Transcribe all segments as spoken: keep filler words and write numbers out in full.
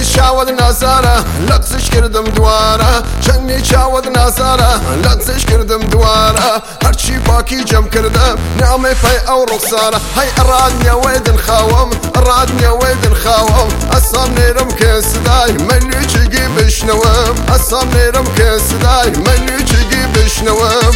چاوت نازارە لە قسەش کردم دوارە چەندی چاوت نازارە لە قسەش کردم دوارە هەرچی پاکی جەم کردم نامەی پای ئەو ڕوخسارە هەی ڕادنیەوەی دنخاوم ڕادنیەوەی دنخاوم ئەسام نێرم کێ سدای مەلوچگی بشنەوەم ئەسام نێرم کێ سدای مەلوچگی بشنەوەم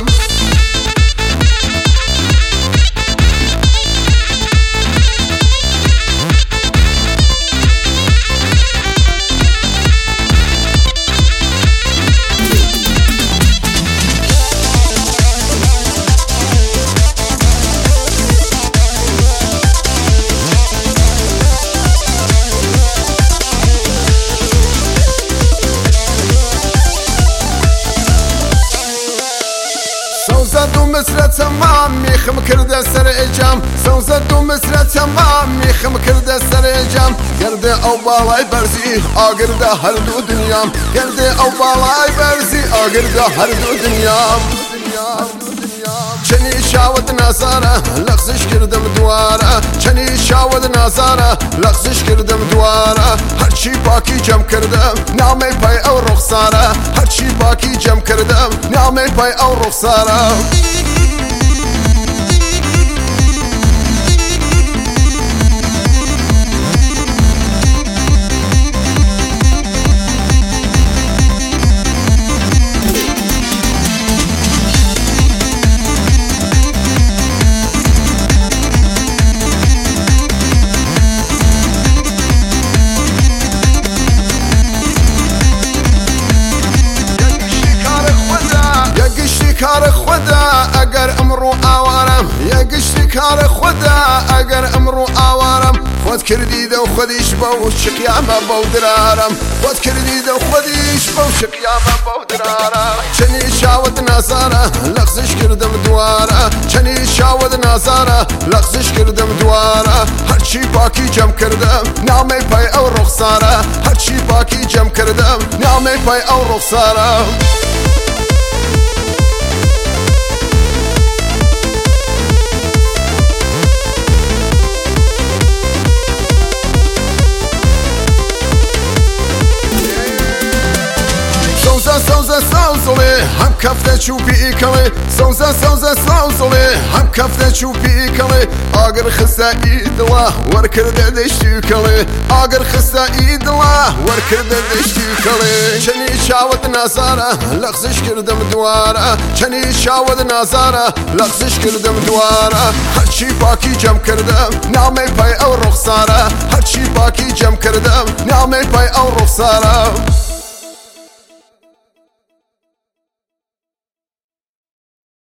سوزد و مصر تمام میخم کرده سر اجام سوزد و مصر تمام میخم کرده سر اجام گرده او بالای برزی آگرده هر دو دنیام گرده او بالای برزی آگرده هر دو دنیام چنی شاوت نازارە لەقسش کردم دوارە چنی شاوت نازارە لەقسش کردم دوارە هەرچی پاکی جەم کردم نامەی پای ئەو ڕوخسارە هەرچی پاکی جەم کردم نامەی پای ئەو ڕوخسارە کار خدا اگر امرو آوارم یا گشتی کار خدا اگر امرو آوارم خود کردی دو خودیش باو شقیام باو درارم خود کردی دو خودیش باو شقیام باو درارم چنی شاوت نازارە لەقسش کردم دوارە چنی شاوت نازارە لەقسش کردم دوارە هەرچی پاکی جەم کردم نامەی پای ئەو ڕوخسارە هەرچی پاکی جەم کردم نامەی پای ئەو ڕوخسارە سوزە ساوزڵێ هەم کەفتە چووپی کەڵێ سوزە سوزە ساوزڵێ هەم کەفتە چووپی کەڵێ ئاگەر خستە ئیدڵە وەرکردە دەشتی کەڵێ ئاگەر خستە ئیدڵە وەرکردە دەشتی کەڵێ چەنی چاوت نازارە لەقسش کردم دوارە چەنی چاوت نازارە لەقسش کردم دوارە هەرچی پاکی جەم کردم نامەی پای ئەو ڕوخسارە هەرچی پاکی جەم کردم نامەی پای ئەو ڕوخسارە